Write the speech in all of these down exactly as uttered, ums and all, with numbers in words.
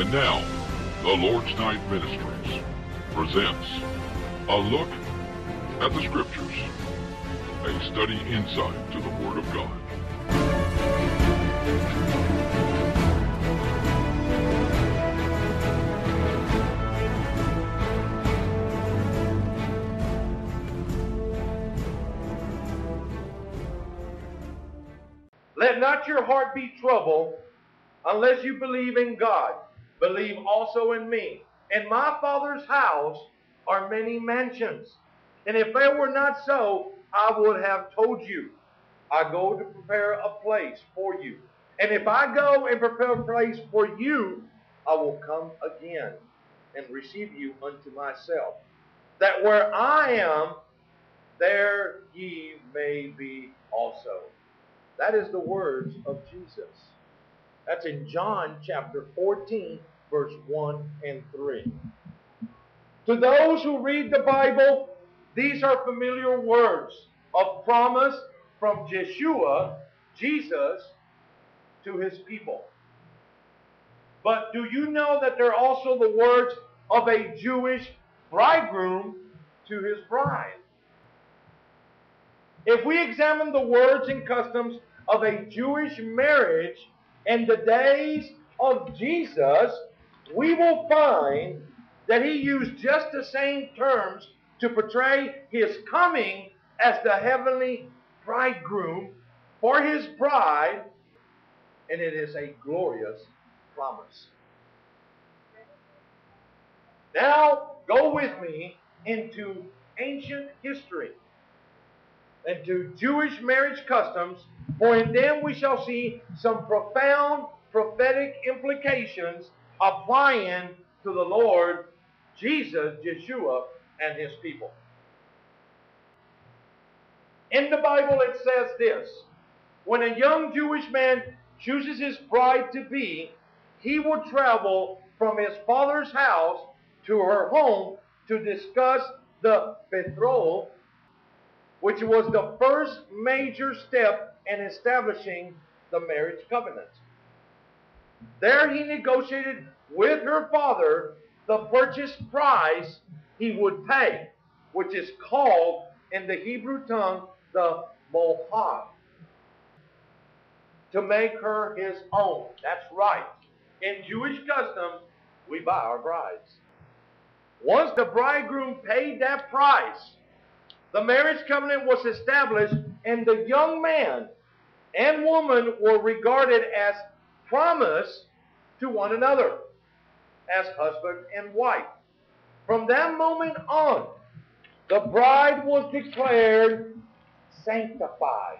And now, the Lord's Night Ministries presents A Look at the Scriptures, a study insight to the Word of God. Let not your heart be troubled, unless you believe in God. Believe also in me. In my Father's house are many mansions. And if it were not so, I would have told you. I go to prepare a place for you. And if I go and prepare a place for you, I will come again and receive you unto myself, that where I am, there ye may be also. That is the words of Jesus. That's in John chapter fourteen, verse one and three. To those who read the Bible, these are familiar words of promise from Yeshua, Jesus, to his people. But do you know that they're also the words of a Jewish bridegroom to his bride? If we examine the words and customs of a Jewish marriage in the days of Jesus, we will find that he used just the same terms to portray his coming as the heavenly bridegroom for his bride, and it is a glorious promise. Now, go with me into ancient history, into Jewish marriage customs, for in them we shall see some profound prophetic implications applying to the Lord Jesus, Yeshua, and his people. In the Bible it says this: when a young Jewish man chooses his bride-to-be, he will travel from his father's house to her home to discuss the betrothal, which was the first major step in establishing the marriage covenant. There he negotiated with her father the purchase price he would pay, which is called in the Hebrew tongue the mohar, to make her his own. That's right. In Jewish customs, we buy our brides. Once the bridegroom paid that price, the marriage covenant was established, and the young man and woman were regarded as promised to one another, as husband and wife. From that moment on, the bride was declared sanctified,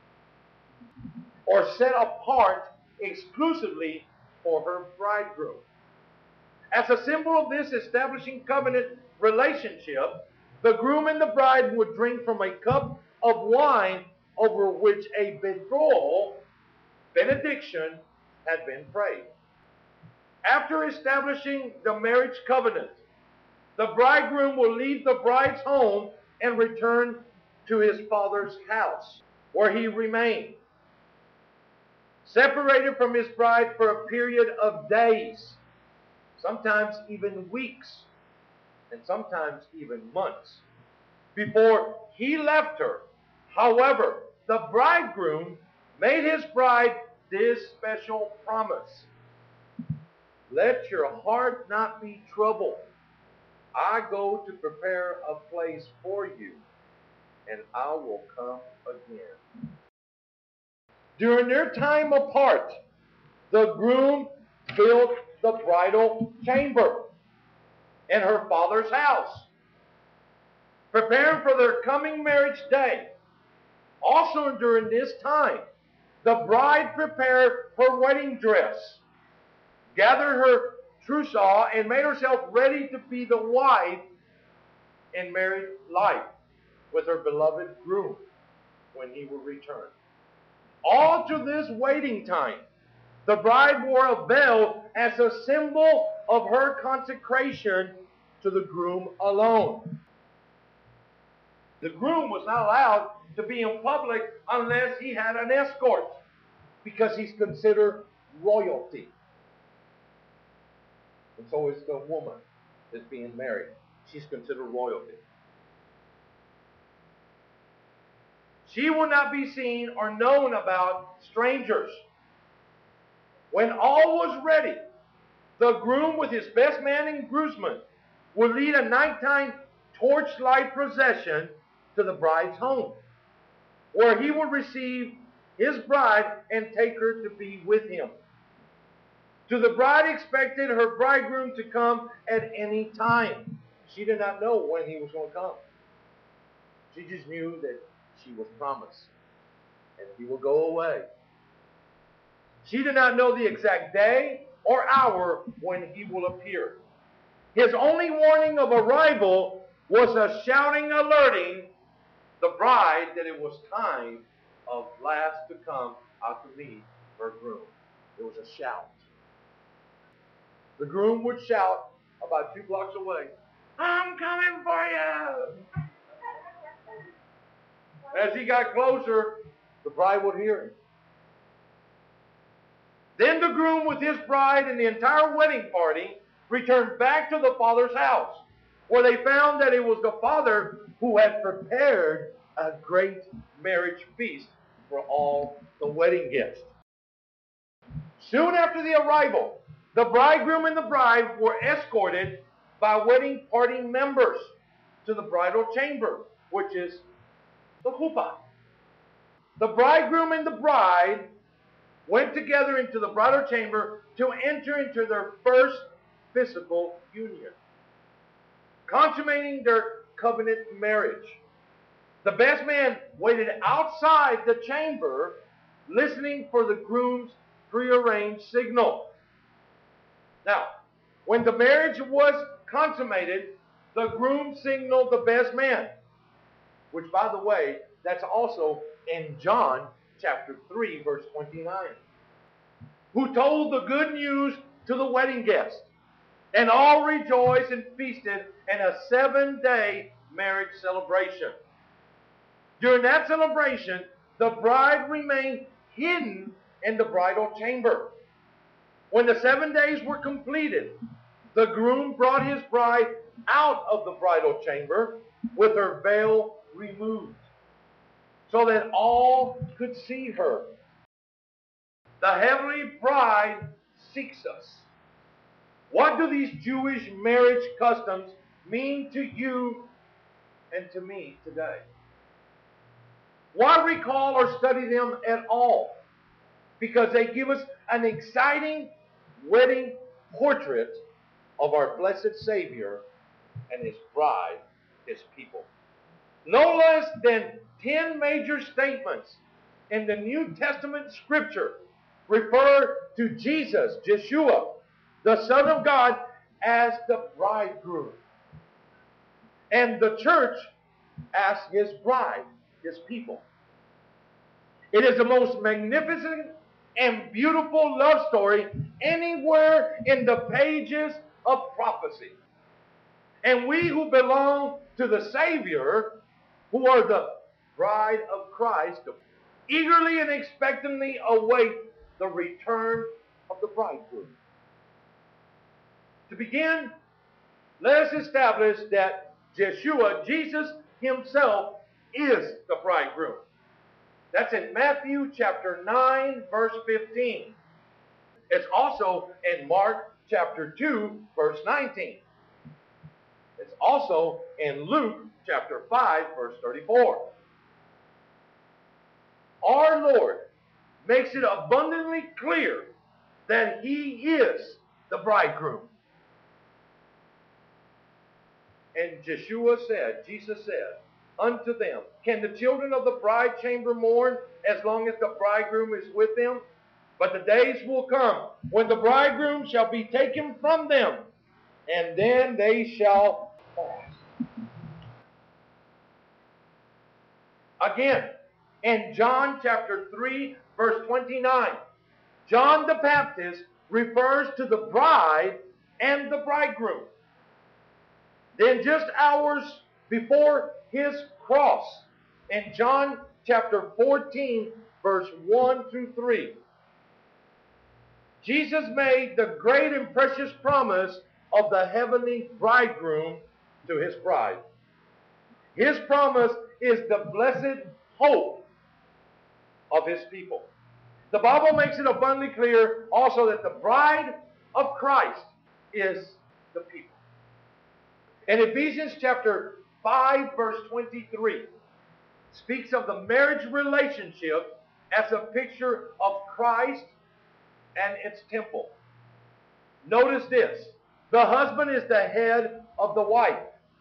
or set apart exclusively for her bridegroom. As a symbol of this establishing covenant relationship, the groom and the bride would drink from a cup of wine over which a betrothal benediction had been prayed. After establishing the marriage covenant, the bridegroom will leave the bride's home and return to his father's house, where he remained, separated from his bride for a period of days, sometimes even weeks, and sometimes even months, before he left her. However, the bridegroom made his bride this special promise: let your heart not be troubled. I go to prepare a place for you, and I will come again. During their time apart, the groom built the bridal chamber in her father's house, preparing for their coming marriage day. Also during this time, the bride prepared her wedding dress, gathered her trousseau, and made herself ready to be the wife in married life with her beloved groom when he will return. All to this waiting time, the bride wore a veil as a symbol of her consecration to the groom alone. The groom was not allowed to be in public unless he had an escort, because he's considered royalty. And so is the woman that's being married. She's considered royalty. She will not be seen or known about strangers. When all was ready, the groom with his best man and groomsmen will lead a nighttime torchlight procession to the bride's home, where he will receive his bride and take her to be with him. To the bride expected her bridegroom to come at any time. She did not know when he was going to come. She just knew that she was promised, and he will go away. She did not know the exact day or hour when he will appear. His only warning of arrival was a shouting alerting the bride that it was time of last to come out to meet her groom. It was a shout. The groom would shout about two blocks away, "I'm coming for you!" As he got closer, the bride would hear him. Then the groom with his bride and the entire wedding party returned back to the father's house, where they found that it was the father who had prepared a great marriage feast for all the wedding guests. Soon after the arrival, the bridegroom and the bride were escorted by wedding party members to the bridal chamber, which is the chuppah. The bridegroom and the bride went together into the bridal chamber to enter into their first physical union, consummating their covenant marriage. The best man waited outside the chamber, listening for the groom's prearranged signal. Now, when the marriage was consummated, the groom signaled the best man, which, by the way, that's also in John chapter three, verse twenty-nine, who told the good news to the wedding guests. And all rejoiced and feasted in a seven-day marriage celebration. During that celebration, the bride remained hidden in the bridal chamber. When the seven days were completed, the groom brought his bride out of the bridal chamber with her veil removed, so that all could see her. The heavenly bride seeks us. What do these Jewish marriage customs mean to you and to me today? Why recall or study them at all? Because they give us an exciting wedding portrait of our blessed Savior and His bride, His people. No less than ten major statements in the New Testament Scripture refer to Jesus, Yeshua, the Son of God, as the bridegroom, and the church as His bride, His people. It is the most magnificent and beautiful love story anywhere in the pages of prophecy. And we who belong to the Savior, who are the bride of Christ, eagerly and expectantly await the return of the bridegroom. To begin, let us establish that Yeshua, Jesus Himself, is the bridegroom. That's in Matthew chapter nine, verse fifteen. It's also in Mark chapter two, verse nineteen. It's also in Luke chapter five, verse thirty-four. Our Lord makes it abundantly clear that He is the bridegroom. And Yeshua said, Jesus said unto them, "Can the children of the bride chamber mourn as long as the bridegroom is with them? But the days will come when the bridegroom shall be taken from them, and then they shall fast." Again, in John chapter three, verse twenty-nine, John the Baptist refers to the bride and the bridegroom. Then just hours before His cross, in John chapter fourteen, verse one through three, Jesus made the great and precious promise of the heavenly bridegroom to his bride. His promise is the blessed hope of his people. The Bible makes it abundantly clear also that the bride of Christ is the people. In Ephesians chapter five, verse twenty-three, speaks of the marriage relationship as a picture of Christ and its temple. Notice this: the husband is the head of the wife,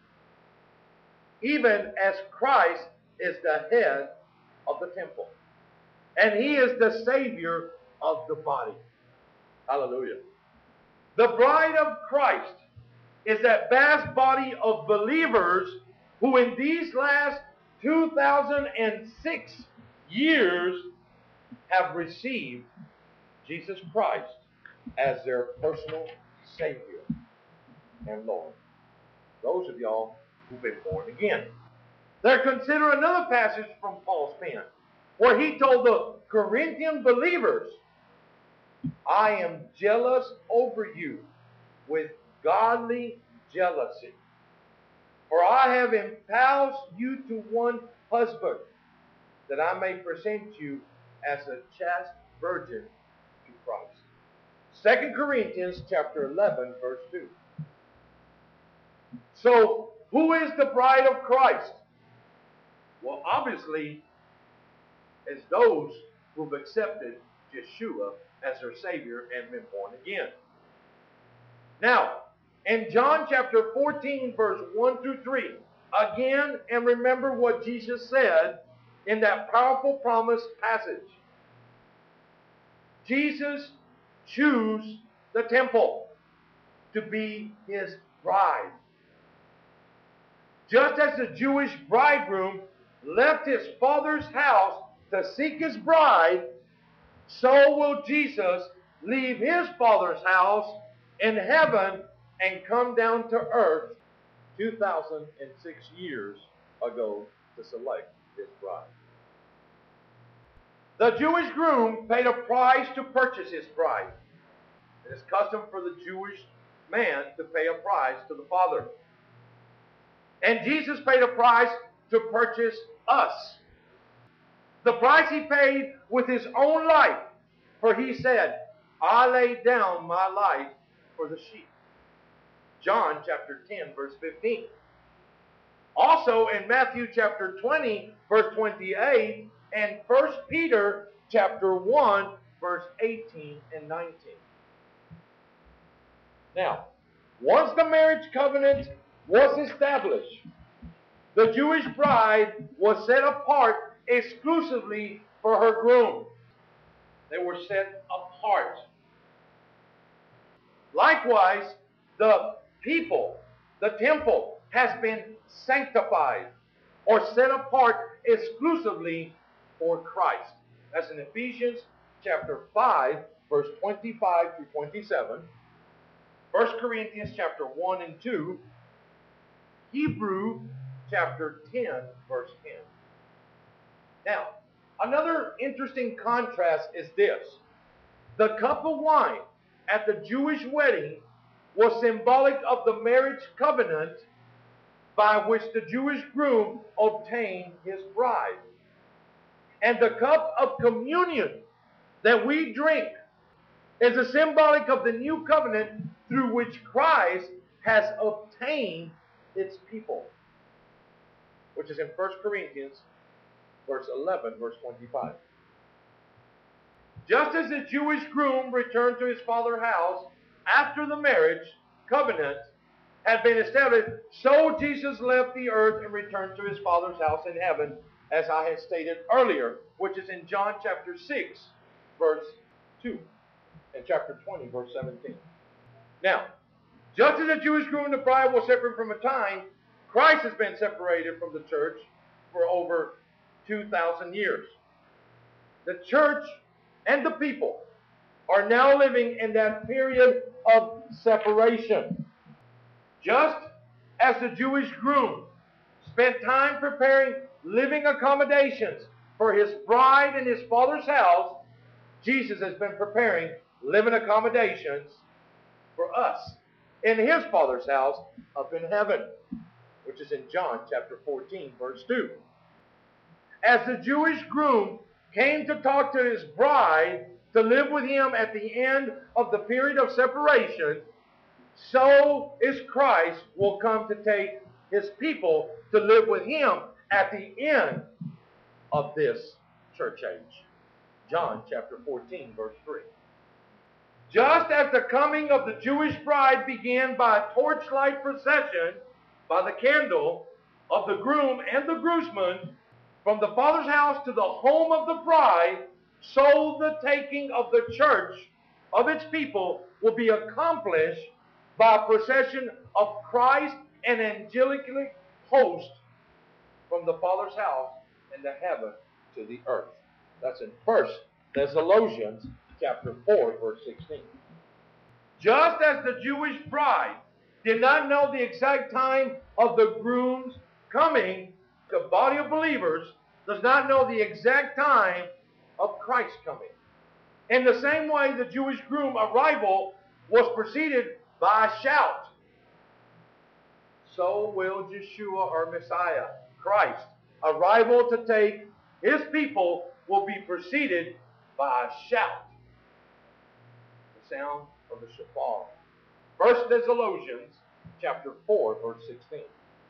even as Christ is the head of the temple. And he is the Savior of the body. Hallelujah. The bride of Christ is that vast body of believers who in these last two thousand six years have received Jesus Christ as their personal Savior and Lord. Those of y'all who've been born again. There, consider another passage from Paul's pen, where he told the Corinthian believers, I am jealous over you with godly jealousy. For I have espoused you to one husband, that I may present you as a chaste virgin to Christ. Second Corinthians chapter eleven, verse two. So, who is the bride of Christ? Well, obviously, it's those who've accepted Yeshua as their Savior and been born again. Now, in John chapter fourteen, verse one through three, again, and remember what Jesus said in that powerful promise passage. Jesus chose the temple to be his bride. Just as the Jewish bridegroom left his father's house to seek his bride, so will Jesus leave his father's house in heaven and come down to earth two thousand six years ago to select his bride. The Jewish groom paid a price to purchase his bride. It is custom for the Jewish man to pay a price to the father. And Jesus paid a price to purchase us. The price he paid with his own life, for he said, I laid down my life for the sheep. John chapter ten, verse fifteen. Also in Matthew chapter twenty, verse twenty-eight, and First Peter chapter one, verse eighteen and nineteen. Now, once the marriage covenant was established, the Jewish bride was set apart exclusively for her groom. They were set apart. Likewise, the people, the temple, has been sanctified or set apart exclusively for Christ. That's in Ephesians chapter five, verse twenty-five through twenty-seven. First Corinthians chapter one and two. Hebrew chapter ten, verse ten. Now, another interesting contrast is this. The cup of wine at the Jewish wedding was symbolic of the marriage covenant by which the Jewish groom obtained his bride. And the cup of communion that we drink is a symbolic of the new covenant through which Christ has obtained its people, which is in First Corinthians verse eleven, verse twenty-five. Just as the Jewish groom returned to his father's house after the marriage covenant had been established, so Jesus left the earth and returned to his father's house in heaven, as I had stated earlier, which is in John chapter six, verse two, and chapter twenty, verse seventeen. Now, just as the Jewish groom and the bride were separate from a time, Christ has been separated from the church for over two thousand years. The church and the people are now living in that period of separation. Just as the Jewish groom spent time preparing living accommodations for his bride in his father's house, Jesus has been preparing living accommodations for us in his Father's house up in heaven, which is in John chapter fourteen, verse two. As the Jewish groom came to talk to his bride to live with him at the end of the period of separation, so is Christ will come to take his people to live with him at the end of this church age. John chapter fourteen, verse three. Just as the coming of the Jewish bride began by a torchlight procession, by the candle of the groom and the groomsmen, from the Father's house to the home of the bride, so the taking of the church of its people will be accomplished by a procession of Christ and angelic host from the Father's house into heaven to the earth. That's in First Thessalonians chapter four, verse sixteen. Just as the Jewish bride did not know the exact time of the groom's coming, the body of believers does not know the exact time of Christ's coming. In the same way, the Jewish groom arrival was preceded by a shout. So will Yeshua, or Messiah, Christ, arrival to take his people will be preceded by a shout. The sound of the shofar. First Thessalonians chapter four, verse sixteen.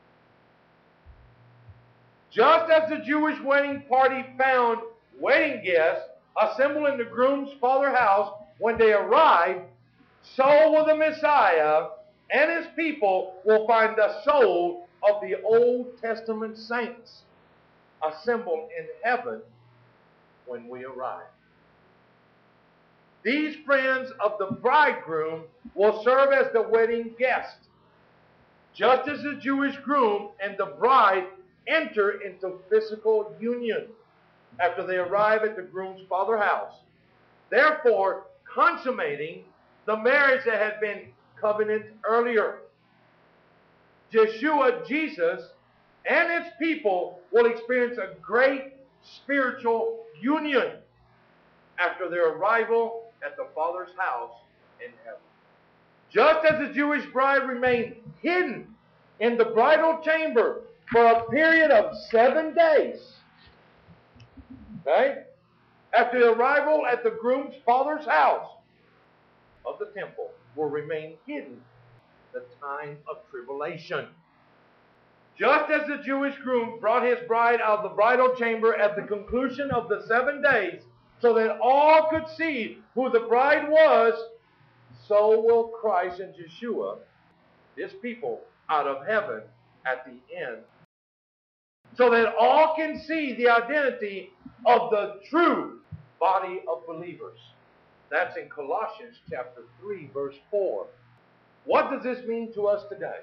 Just as the Jewish wedding party found wedding guests assembled in the groom's father's house when they arrived, so will the Messiah and his people will find the soul of the Old Testament saints assembled in heaven when we arrive. These friends of the bridegroom will serve as the wedding guest, just as the Jewish groom and the bride enter into physical union after they arrive at the groom's father's house, therefore consummating the marriage that had been covenanted earlier. Yeshua, Jesus, and his people will experience a great spiritual union after their arrival at the Father's house in heaven. Just as the Jewish bride remained hidden in the bridal chamber for a period of seven days, okay, after the arrival at the groom's father's house of the temple, will remain hidden the time of tribulation. Just as the Jewish groom brought his bride out of the bridal chamber at the conclusion of the seven days, so that all could see who the bride was, so will Christ and Yeshua, his people, out of heaven at the end, so that all can see the identity of the true body of believers. That's in Colossians chapter three, verse four. What does this mean to us today?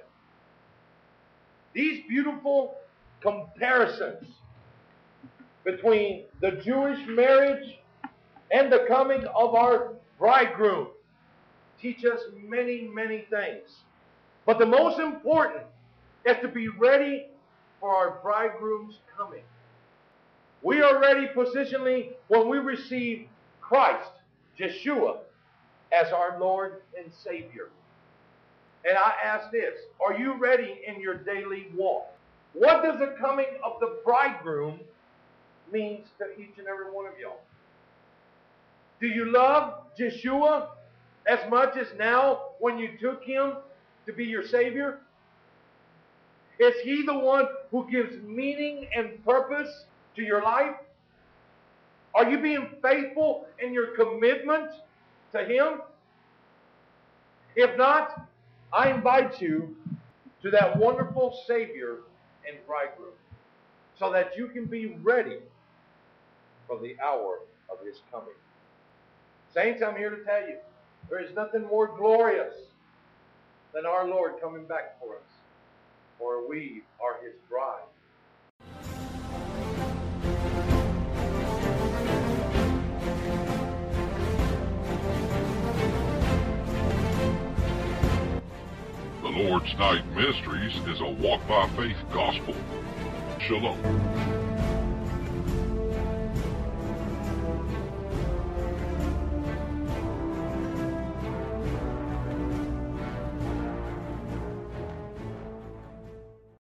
These beautiful comparisons between the Jewish marriage and the coming of our bridegroom teach us many, many things. But the most important is to be ready for our bridegroom's coming. We are ready positionally when we receive Christ, Yeshua, as our Lord and Savior. And I ask this, are you ready in your daily walk? What does the coming of the bridegroom mean to each and every one of y'all? Do you love Yeshua as much as now when you took him to be your Savior? Is he the one who gives meaning and purpose to your life? Are you being faithful in your commitment to him? If not, I invite you to that wonderful Savior and bridegroom so that you can be ready for the hour of his coming. Saints, I'm here to tell you, there is nothing more glorious than our Lord coming back for us, for we are his bride. The Lord's Night Ministries is a walk-by-faith gospel. Shalom.